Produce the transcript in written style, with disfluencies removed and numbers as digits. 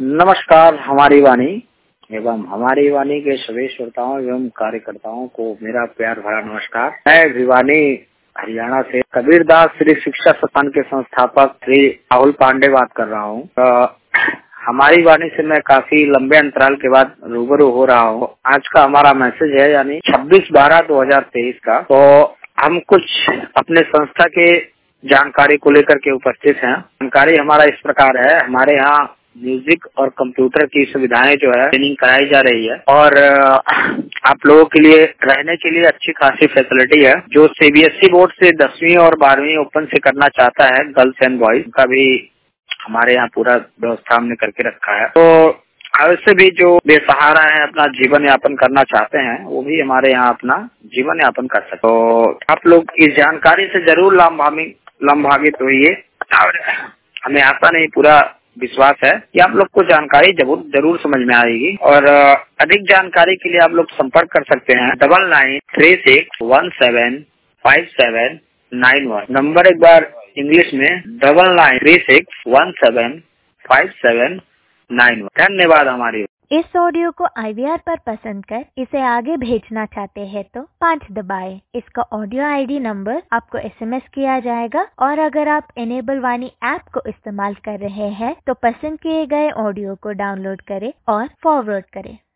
नमस्कार। हमारी वाणी एवं हमारी वाणी के सभी श्रोताओं एवं कार्यकर्ताओं को मेरा प्यार भरा नमस्कार। मैं भिवानी हरियाणा से कबीरदास श्री शिक्षा संस्थान के संस्थापक श्री राहुल पांडे बात कर रहा हूँ। हमारी वाणी से मैं काफी लंबे अंतराल के बाद रूबरू हो रहा हूँ। आज का हमारा मैसेज है यानी 26/12/2023 का। तो हम कुछ अपने संस्था के जानकारी को लेकर के उपस्थित हैं। जानकारी हमारा इस प्रकार है, हमारे यहाँ म्यूजिक और कंप्यूटर की सुविधाएं जो है ट्रेनिंग कराई जा रही है और आप लोगों के लिए रहने के लिए अच्छी खासी फैसिलिटी है। जो सीबीएसई बोर्ड से 10वीं और 12वीं ओपन से करना चाहता है गर्ल्स एंड बॉयज का भी हमारे यहाँ पूरा व्यवस्था हमने करके रखा है। तो वैसे भी जो बेसहारा है अपना जीवन यापन करना चाहते हैं वो भी हमारे यहाँ अपना जीवन यापन कर सकते। तो आप लोग इस जानकारी से जरूर लाभान्वित होइए और हमें आशा नहीं पूरा विश्वास है कि आप लोग को जानकारी जरूर समझ में आएगी। और अधिक जानकारी के लिए आप लोग संपर्क कर सकते हैं 9936175791। नंबर एक बार इंग्लिश में 9936175791। धन्यवाद। हमारी इस ऑडियो को IVR पर पसंद कर इसे आगे भेजना चाहते हैं तो 5 दबाएं। इसका ऑडियो ID नंबर आपको SMS किया जाएगा और अगर आप इनेबल वाणी ऐप को इस्तेमाल कर रहे हैं तो पसंद किए गए ऑडियो को डाउनलोड करें और फॉरवर्ड करें।